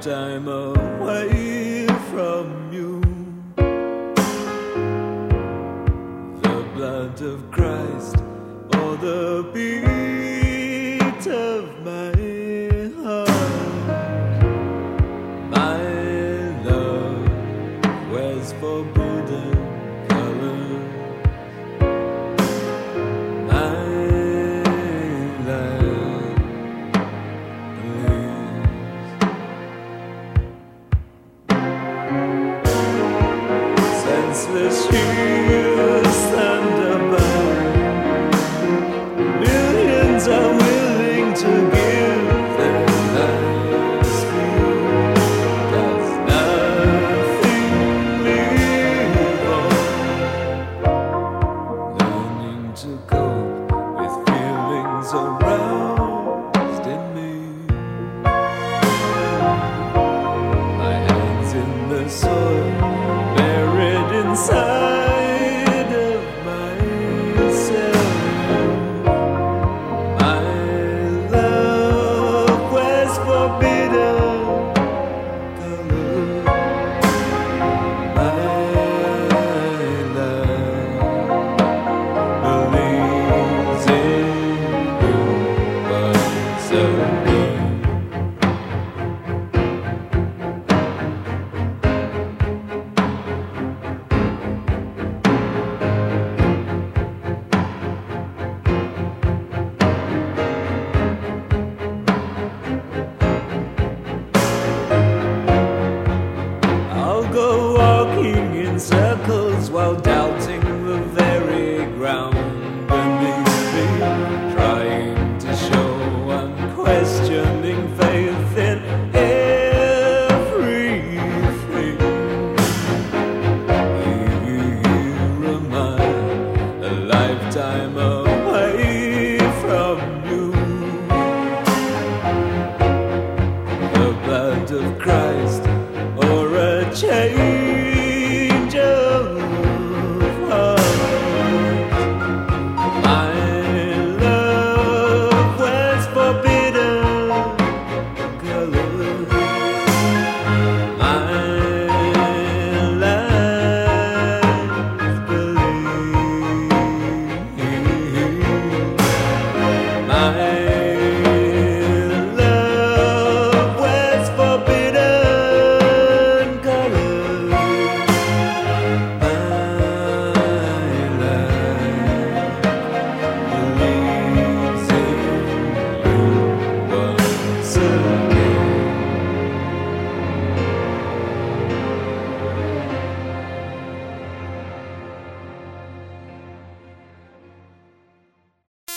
lifetime away from you. The blood of Christ or the beat of my heart. My love wears forbidden colors. My love believes. Senseless heroes stand above. Millions are willing to give their lives for you. Does nothing live on? Learning to cope with feelings aroused in me. My hands in the soil, buried inside of myself. My love wears forbidden colors. My love believes in you once again. I'll go walking in circles while doubting the very ground beneath me, trying to show unquestioning faith in everything. Here am I, a lifetime away.